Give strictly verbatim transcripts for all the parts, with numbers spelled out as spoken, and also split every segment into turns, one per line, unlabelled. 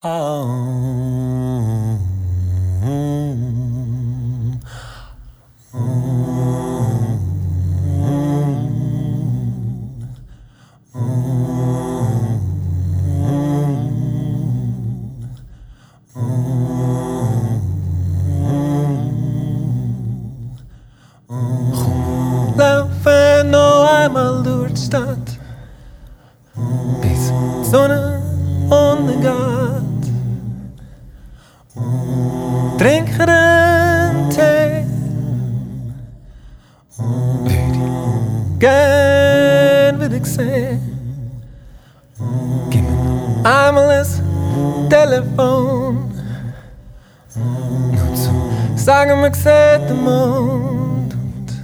Oh. Laufen noch einmal durch die Stadt, bis die Sonne untergeht. Trinken einen Tee, würde ich gern wieder sehen. Gib mir einmal ein Telefon, nur zum Sagen, man sieht den Mond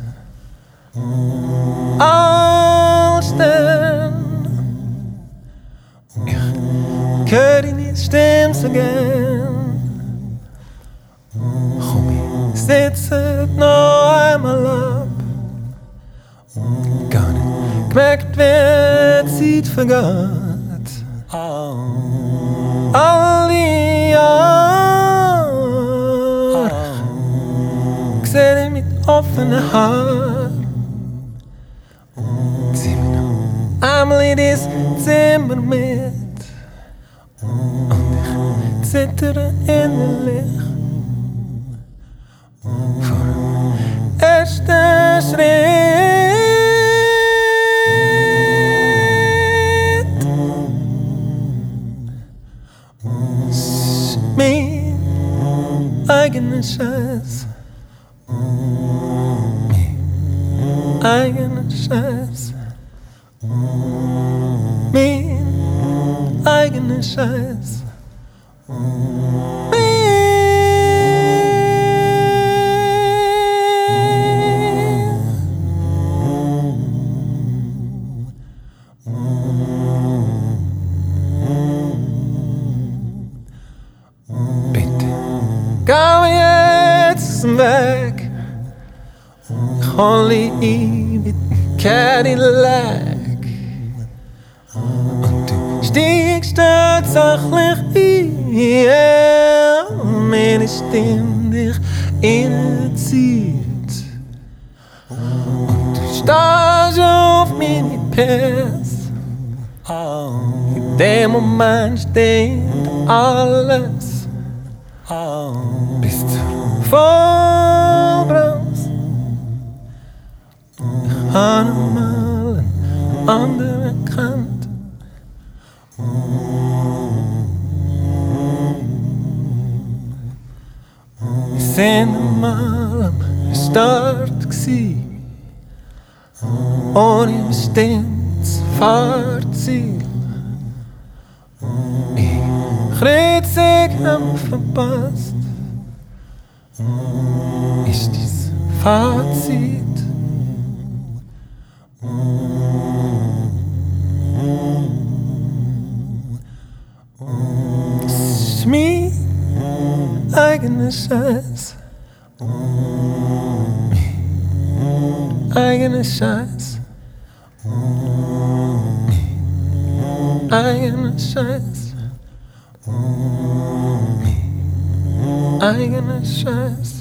und alle Sterne. Ich höre deine Stimme so gern. Komm, ich sitze noch einmal ab, gar nicht gemerkt, wie die Zeit vergeht. All die Jahre ich sehe dich mit offenen Haaren. Zieh mich noch einmal in dieses Zimmer mit und ich zittere innerlich vor dem ersten Schritt. Es ist mein eigener Scheiß, mein eigener Scheiß, mein eigener Scheiß. Bitte, geh mir jetzt weg. Ich hol ihn mit dem Cadillac und du stiegst tatsächlich ein, yeah, und meine Stimme dich innezieht und du stehst auf meine Pers. In dem Moment steht alles bis zur Vollbremse. Ich habe mal einen anderen gekannt. Wir sind mal am Start gsi, ohne bestimmtes Fahrziel. Ich Kreuzig hab verpasst, ist dies Fazit. Es ist mein eigener Scheiß, mein eigener Scheiß, mein eigener Scheiß, mein eigener Scheiß.